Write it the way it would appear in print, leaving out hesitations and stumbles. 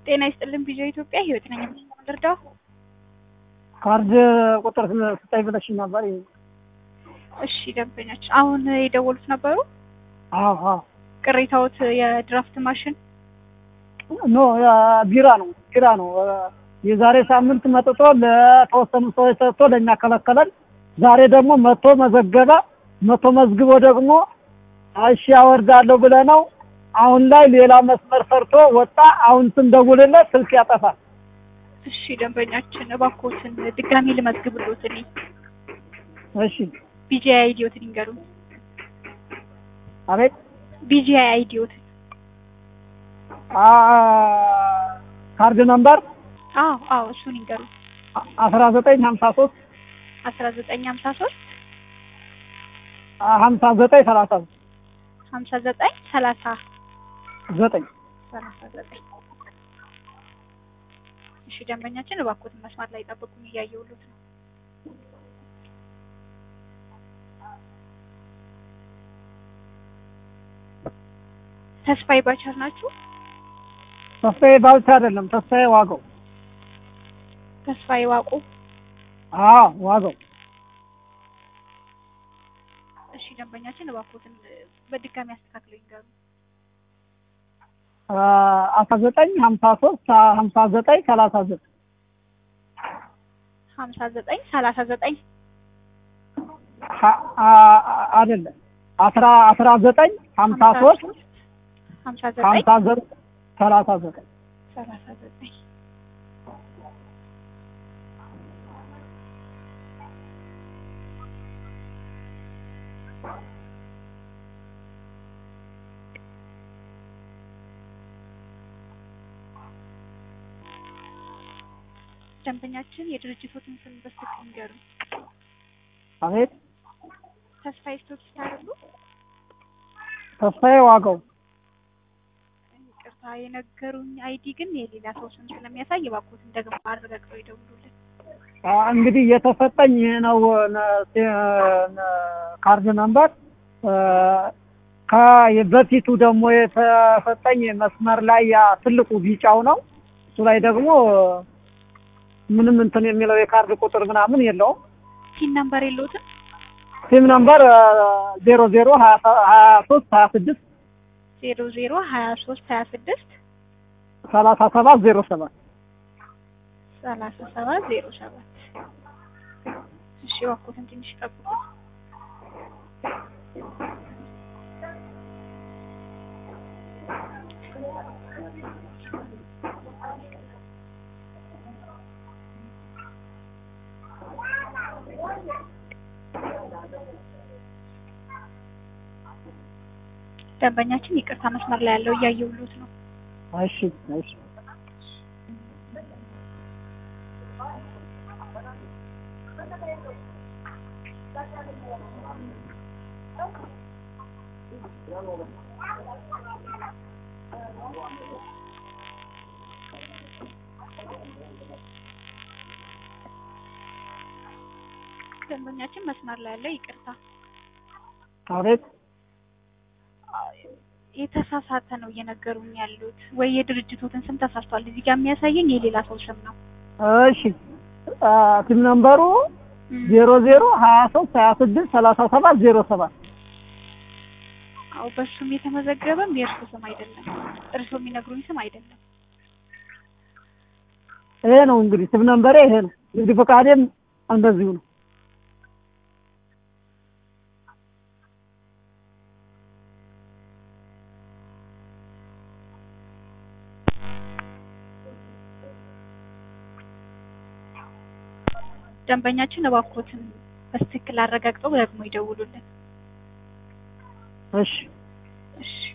ጤና ይስጥልን ቪዲዮ ኢትዮጵያ ህይወት ነኝ የምንረዳው ካርድ ቁጥር ስታይ ብለሽኝ ነበር። እሺ ደንበኛች አሁን የደወሉት ነበሩ? አዎ ቅሬታዎት የድራፍት ማሽን ቢራ ነው። የዛሬ ሳምንት መጥቶ ለተወሰኑ ሰዎች ሰጥቶ ለኛ ከለከለን። ዛሬ ደግሞ መጥቶ መዝግቦ ደግሞ እሺ አወርዳለሁ ብለነው አሁን ላይ ሌላ መስመር ሰርቶ ወጣ። አሁን ስንደውልለት ስልክ ያጠፋል። እሺ ደንበኛችን እባክዎትን ድጋሚ ልመዝግብልዎት እኔ። እሺ ቢጂአይ አይዲዎት ይንገሩን። አቤት ቢጂአይ አይዲዎት ካርድ ነምበር እሱን ይንገሩን። 1953 1953 59 30 59 እሺ ደንበኛችን እባክዎትን መስማት ላይ ጠብቁኝ፣ እያየሁልዎት ነው። ተስፋዬ ባቻር ናችሁ? ተስፋዬ ባቻ አይደለም፣ ተስፋዬ ዋጋው። ተስፋዬ ዋቁ? ዋጋው። እሺ ደንበኛችን እባክዎትን በድጋሚ አስተካክለው ይንገሩ። 1953 59 39 59 አይደለም 19 53 59 39 ደንበኛችን የድርጅቶትን ስም በስልክ ይንገሩ። አቤት ተስፋዬ ስቶክ ታረጉ? ተስፋዬ ዋጋው። ይቅርታ የነገሩኝ አይዲ ግን የሌላ ሰው ስም ስለሚያሳይ እባክዎትን ደግሞ አረጋግጠው ይደውሉልን። እንግዲህ የተሰጠኝ ነው ካርድ ነምበር። በፊቱ ደግሞ የተሰጠኝ መስመር ላይ ያ ትልቁ ቢጫው ነው። እሱ ላይ ደግሞ ምንም እንትን የሚለው የካርድ ቁጥር ምናምን የለውም። ሲም ነምበር የለውትም? ሲም ነምበር 0023 26 0023 26 3707 3707 እሺ እባክዎትን ትንሽ ጠብቁ። ደንበኛችን ይቅርታ መስመር ላይ ያለው እያየሁልዎት ነው። እሺ ደንበኛችን መስመር ላይ ያለው ይቅርታ። አቤት የተሳሳተ ነው እየነገሩኝ ያሉት፣ ወይ የድርጅቶትን ስም ተሳስቷል። እዚህ ጋር የሚያሳየኝ የሌላ ሰው ስም ነው። እሺ ሲም ነምበሩ 0023 26 37 07 በሱም የተመዘገበም የእርሱ ስም አይደለም፣ እርሱ የሚነግሩኝ ስም አይደለም። ይሄ ነው እንግዲህ ሲም ነምበሬ ይሄ ነው። እንግዲህ ፈቃዴም እንደዚሁ ነው። ደንበኛችን እባክዎትን በትክክል አረጋግጠው ደግሞ ይደውሉልን። እሺ